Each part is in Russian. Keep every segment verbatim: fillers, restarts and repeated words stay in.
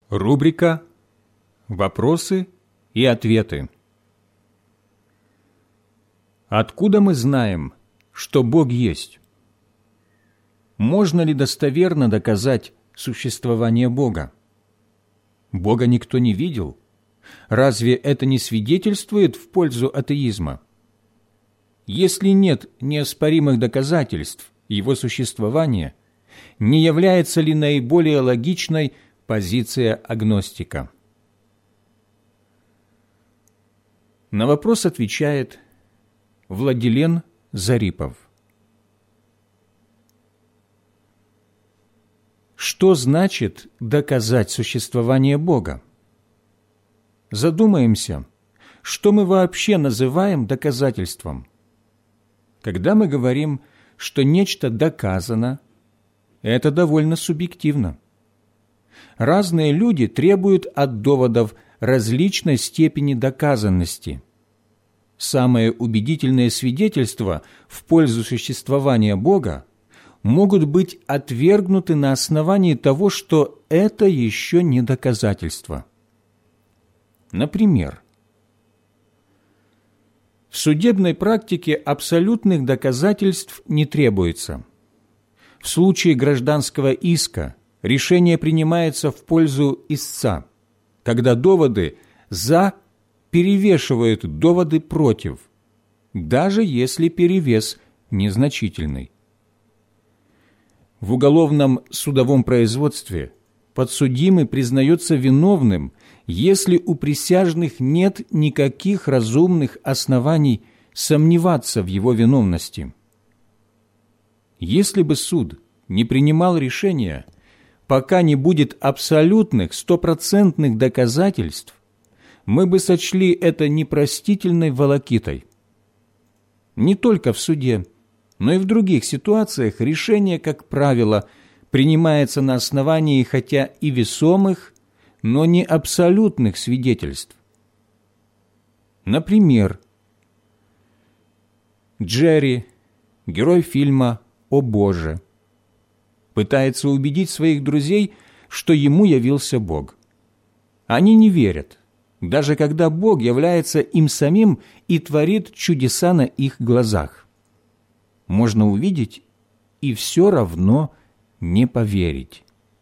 Рубрика «Вопросы и ответы». Откуда мы знаем, что Бог есть? Можно ли достоверно доказать существование Бога? Бога никто не видел. Разве это не свидетельствует в пользу атеизма? Если нет неоспоримых доказательств Его существования, не является ли наиболее логичной позиция агностика? На вопрос отвечает Владилен Зарипов. Что значит доказать существование Бога? Задумаемся, что мы вообще называем доказательством. Когда мы говорим, что нечто доказано, это довольно субъективно. Разные люди требуют от доводов различной степени доказанности. Самые убедительные свидетельства в пользу существования Бога могут быть отвергнуты на основании того, что это еще не доказательство. Например, в судебной практике абсолютных доказательств не требуется. В случае гражданского иска решение принимается в пользу истца, когда доводы «за» перевешивают доводы «против», даже если перевес незначительный. В уголовном судовом производстве подсудимый признается виновным, если у присяжных нет никаких разумных оснований сомневаться в его виновности. Если бы суд не принимал решения, пока не будет абсолютных, стопроцентных доказательств, мы бы сочли это непростительной волокитой. Не только в суде, но и в других ситуациях решение, как правило, принимается на основании хотя и весомых, но не абсолютных свидетельств. Например, Джерри, герой фильма «О Боже», пытается убедить своих друзей, что ему явился Бог. Они не верят, даже когда Бог является им самим и творит чудеса на их глазах. Можно увидеть и все равно не поверить.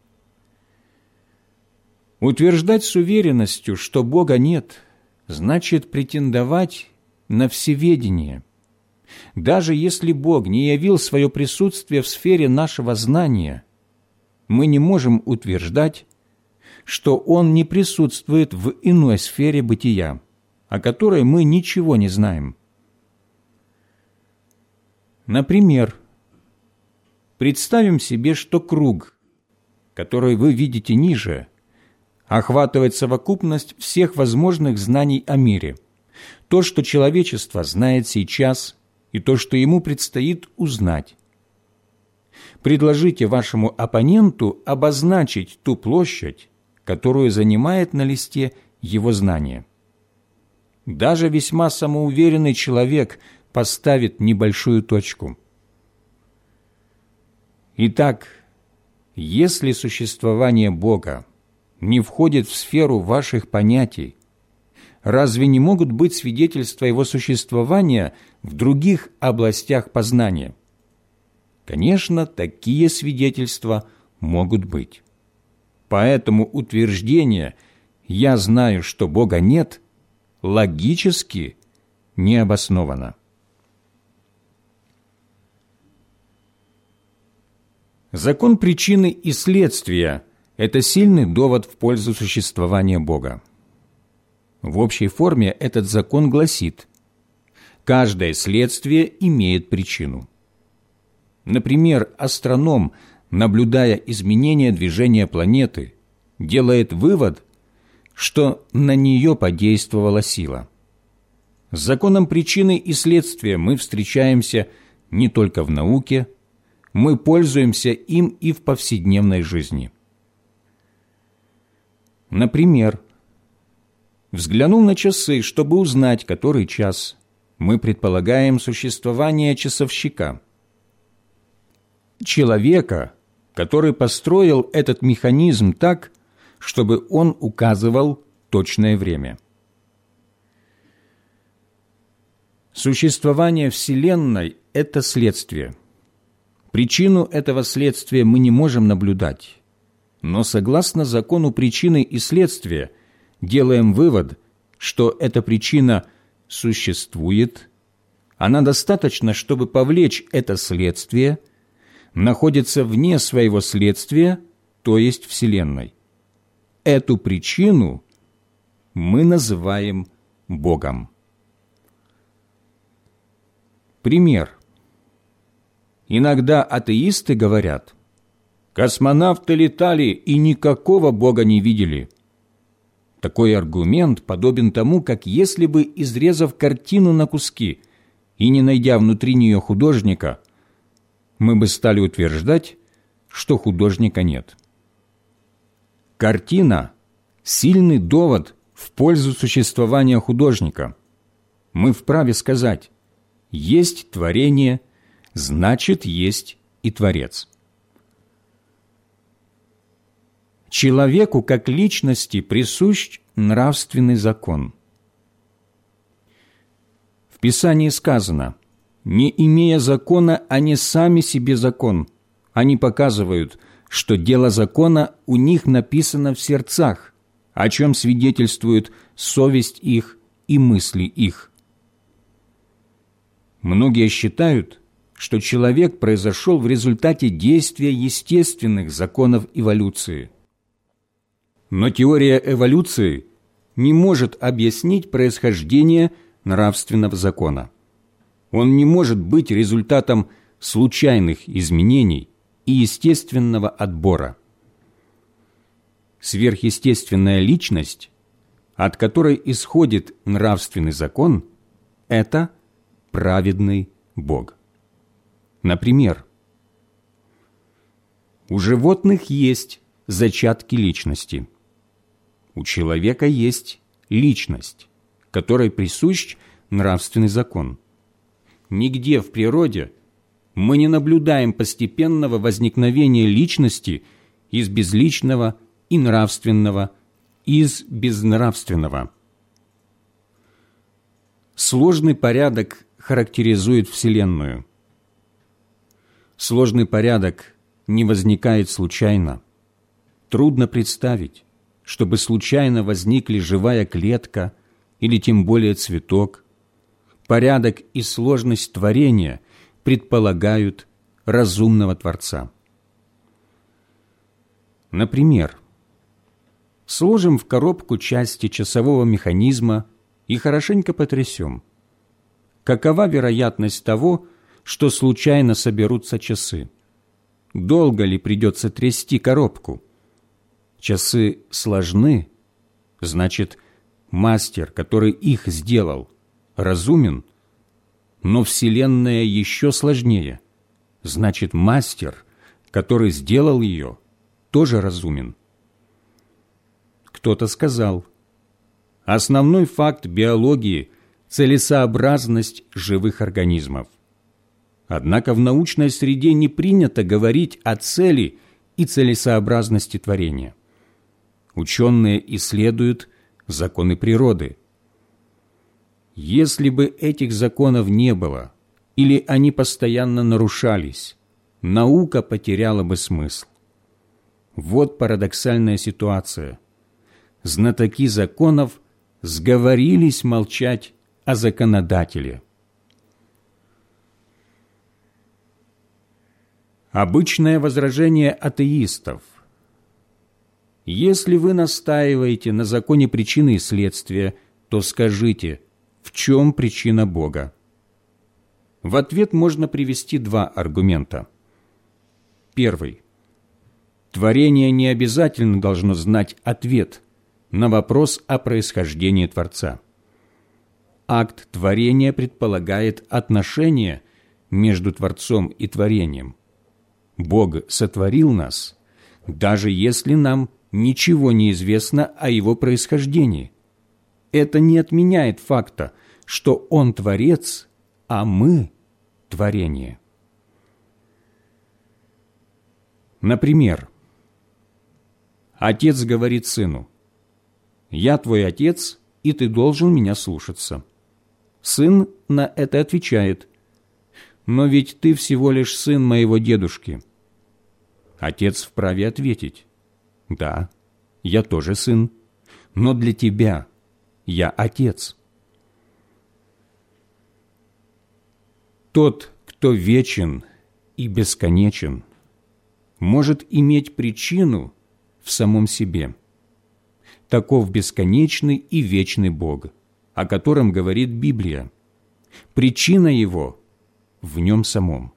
Утверждать с уверенностью, что Бога нет, значит претендовать на всеведение. Даже если Бог не явил свое присутствие в сфере нашего знания, мы не можем утверждать, что Он не присутствует в иной сфере бытия, о которой мы ничего не знаем. Например, представим себе, что круг, который вы видите ниже, охватывает совокупность всех возможных знаний о мире, то, что человечество знает сейчас, и то, что ему предстоит узнать. Предложите вашему оппоненту обозначить ту площадь, которую занимает на листе его знание. Даже весьма самоуверенный человек поставит небольшую точку. Итак, если существование Бога не входит в сферу ваших понятий, разве не могут быть свидетельства Его существования в других областях познания? Конечно, такие свидетельства могут быть. Поэтому утверждение «я знаю, что Бога нет» логически не обосновано. Закон причины и следствия – это сильный довод в пользу существования Бога. В общей форме этот закон гласит: каждое следствие имеет причину. Например, астроном, наблюдая изменения движения планеты, делает вывод, что на нее подействовала сила. С законом причины и следствия мы встречаемся не только в науке, мы пользуемся им и в повседневной жизни. Например, взглянув на часы, чтобы узнать, который час, мы предполагаем существование часовщика. Человека, который построил этот механизм так, чтобы он указывал точное время. Существование Вселенной – это следствие. Причину этого следствия мы не можем наблюдать, но согласно закону причины и следствия делаем вывод, что эта причина существует, она достаточно, чтобы повлечь это следствие, находится вне своего следствия, то есть Вселенной. Эту причину мы называем Богом. Пример. Иногда атеисты говорят: «Космонавты летали и никакого Бога не видели». Такой аргумент подобен тому, как если бы, изрезав картину на куски и не найдя внутри нее художника, мы бы стали утверждать, что художника нет. Картина – сильный довод в пользу существования художника. Мы вправе сказать: есть творение, значит, есть и Творец. Человеку как личности присущ нравственный закон. В Писании сказано: «Не имея закона, они сами себе закон». Они показывают, что дело закона у них написано в сердцах, о чем свидетельствует совесть их и мысли их. Многие считают, что человек произошел в результате действия естественных законов эволюции. Но теория эволюции не может объяснить происхождение нравственного закона. Он не может быть результатом случайных изменений и естественного отбора. Сверхъестественная личность, от которой исходит нравственный закон, это праведный Бог. Например, у животных есть зачатки личности. У человека есть личность, которой присущ нравственный закон. Нигде в природе мы не наблюдаем постепенного возникновения личности из безличного и нравственного из безнравственного. Сложный порядок характеризует Вселенную. Сложный порядок не возникает случайно. Трудно представить, чтобы случайно возникли живая клетка или тем более цветок. Порядок и сложность творения предполагают разумного Творца. Например, сложим в коробку части часового механизма и хорошенько потрясем. Какова вероятность того, что случайно соберутся часы? Долго ли придется трясти коробку? Часы сложны, значит, мастер, который их сделал, разумен, но Вселенная еще сложнее, значит, мастер, который сделал ее, тоже разумен. Кто-то сказал: основной факт биологии – целесообразность живых организмов. Однако в научной среде не принято говорить о цели и целесообразности творения. Ученые исследуют законы природы. Если бы этих законов не было, или они постоянно нарушались, наука потеряла бы смысл. Вот парадоксальная ситуация. Знатоки законов сговорились молчать о законодателе. Обычное возражение атеистов. Если вы настаиваете на законе причины и следствия, то скажите, в чем причина Бога? В ответ можно привести два аргумента. Первый. Творение не обязательно должно знать ответ на вопрос о происхождении Творца. Акт творения предполагает отношение между Творцом и творением. Бог сотворил нас, даже если нам ничего не известно о его происхождении. Это не отменяет факта, что Он Творец, а мы – творение. Например, Отец говорит сыну: «Я твой отец, и ты должен меня слушаться». Сын на это отвечает: «Но ведь ты всего лишь сын моего дедушки». Отец вправе ответить: «Да, я тоже сын, но для тебя я отец». Тот, кто вечен и бесконечен, может иметь причину в самом себе. Таков бесконечный и вечный Бог, о котором говорит Библия. Причина Его в Нем самом.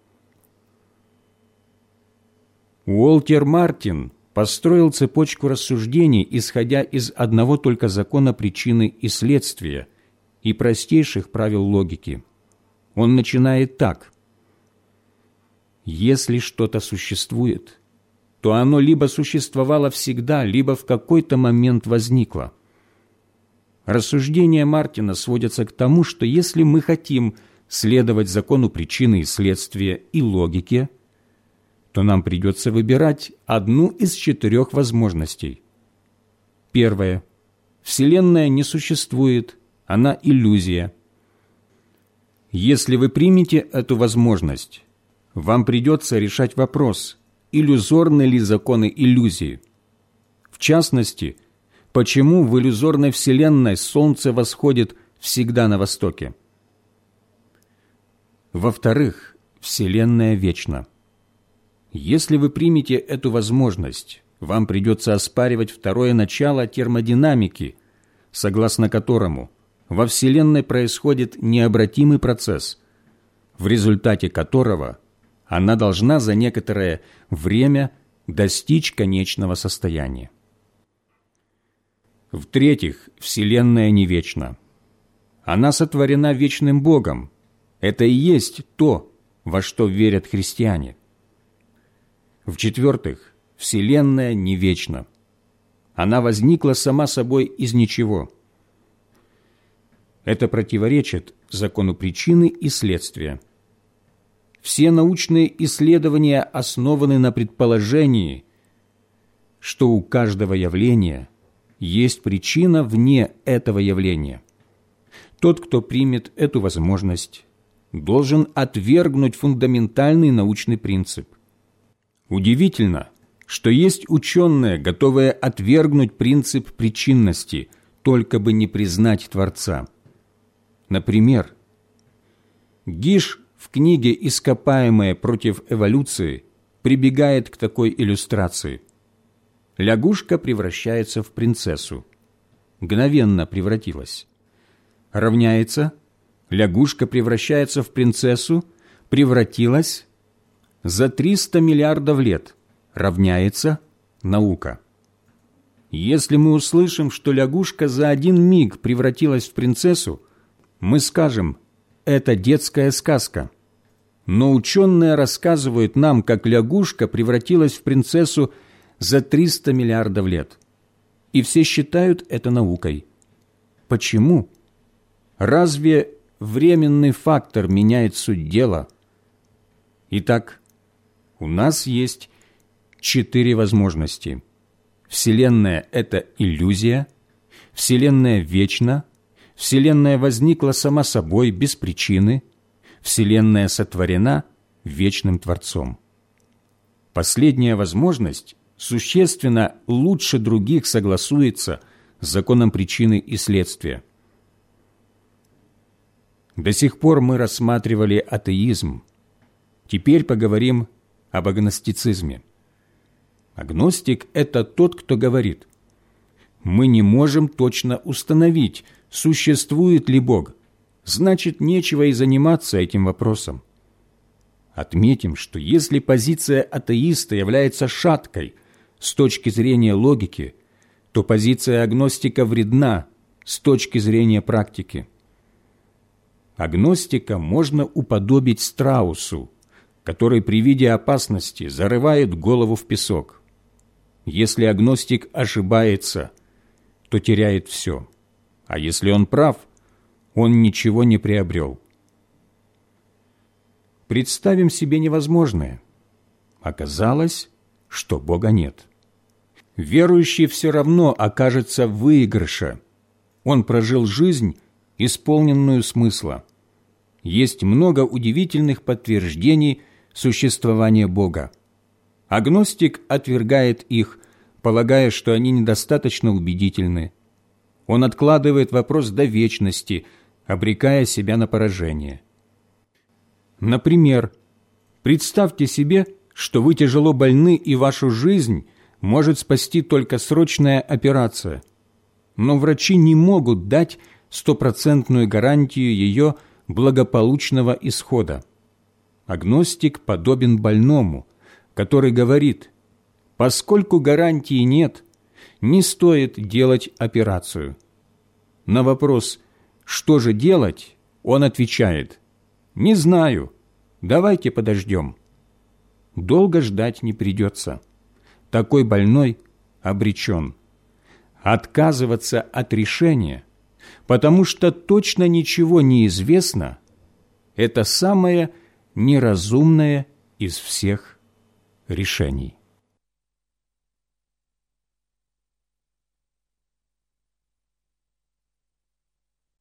Уолтер Мартин построил цепочку рассуждений, исходя из одного только закона причины и следствия и простейших правил логики. Он начинает так: «Если что-то существует, то оно либо существовало всегда, либо в какой-то момент возникло». Рассуждения Мартина сводятся к тому, что если мы хотим следовать закону причины и следствия и логике, то нам придется выбирать одну из четырех возможностей. Первое. Вселенная не существует, она иллюзия. Если вы примете эту возможность, вам придется решать вопрос, иллюзорны ли законы иллюзии. В частности, почему в иллюзорной Вселенной Солнце восходит всегда на востоке? Во-вторых, Вселенная вечна. Если вы примете эту возможность, вам придется оспаривать второе начало термодинамики, согласно которому во Вселенной происходит необратимый процесс, в результате которого она должна за некоторое время достичь конечного состояния. В-третьих, Вселенная не вечна. Она сотворена вечным Богом. Это и есть то, во что верят христиане. В-четвертых, Вселенная не вечна. Она возникла сама собой из ничего. Это противоречит закону причины и следствия. Все научные исследования основаны на предположении, что у каждого явления есть причина вне этого явления. Тот, кто примет эту возможность, должен отвергнуть фундаментальный научный принцип. Удивительно, что есть ученые, готовые отвергнуть принцип причинности, только бы не признать Творца. Например, Гиш в книге «Ископаемые против эволюции» прибегает к такой иллюстрации. Лягушка превращается в принцессу. Мгновенно превратилась. Равняется. Лягушка превращается в принцессу, превратилась за триста миллиардов лет. Равняется наука. Если мы услышим, что лягушка за один миг превратилась в принцессу, мы скажем: это детская сказка. Но ученые рассказывают нам, как лягушка превратилась в принцессу за триста миллиардов лет. И все считают это наукой. Почему? Разве временный фактор меняет суть дела? Итак, у нас есть четыре возможности. Вселенная – это иллюзия, Вселенная вечна, Вселенная возникла сама собой, без причины, Вселенная сотворена вечным Творцом. Последняя возможность существенно лучше других согласуется с законом причины и следствия. До сих пор мы рассматривали атеизм. Теперь поговорим об агностицизме. Агностик – это тот, кто говорит: мы не можем точно установить, существует ли Бог, значит, нечего и заниматься этим вопросом. Отметим, что если позиция атеиста является шаткой с точки зрения логики, то позиция агностика вредна с точки зрения практики. Агностика можно уподобить страусу, который при виде опасности зарывает голову в песок. Если агностик ошибается, то теряет все, а если он прав, он ничего не приобрел. Представим себе невозможное. Оказалось, что Бога нет. верующий все равно окажется в выигрыше. Он прожил жизнь, исполненную смысла. Есть много удивительных подтверждений существования Бога. Агностик отвергает их, полагая, что они недостаточно убедительны. Он откладывает вопрос до вечности, обрекая себя на поражение. Например, представьте себе, что вы тяжело больны и вашу жизнь может спасти только срочная операция, но врачи не могут дать стопроцентную гарантию ее благополучного исхода. Агностик подобен больному, который говорит: поскольку гарантии нет, не стоит делать операцию. На вопрос «что же делать?» он отвечает: «Не знаю, давайте подождем». Долго ждать не придется. Такой больной обречен. Отказываться от решения, потому что точно ничего не известно, это самое неразумное из всех решений.